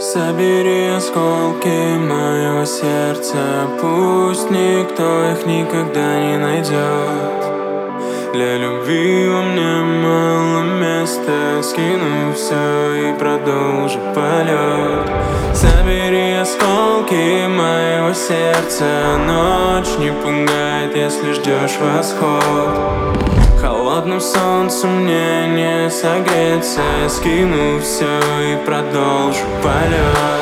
Собери осколки моего сердца, пусть никто их никогда не найдет. Для любви во мне мало места, скину все и продолжу полет. Собери осколки моего сердца, ночь не пугает, если ждешь восход. Холодным солнцем мне не согреться, скину все и продолжу полет.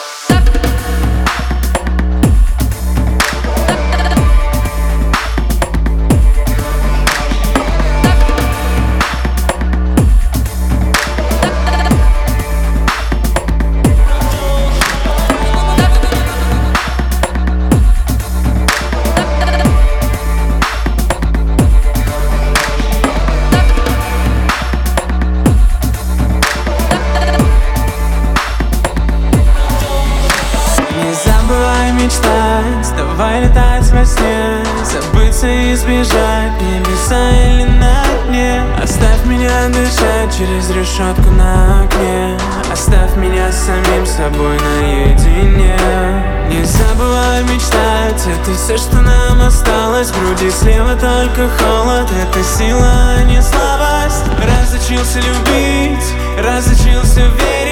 Мечтать, давай летать во сне, забыться и избежать небеса или на дне. Оставь меня дышать через решетку на окне, оставь меня с самим собой наедине. Не забывай мечтать, это все, что нам осталось. В груди слева только холод, это сила, а не слабость. Разучился любить, разучился верить.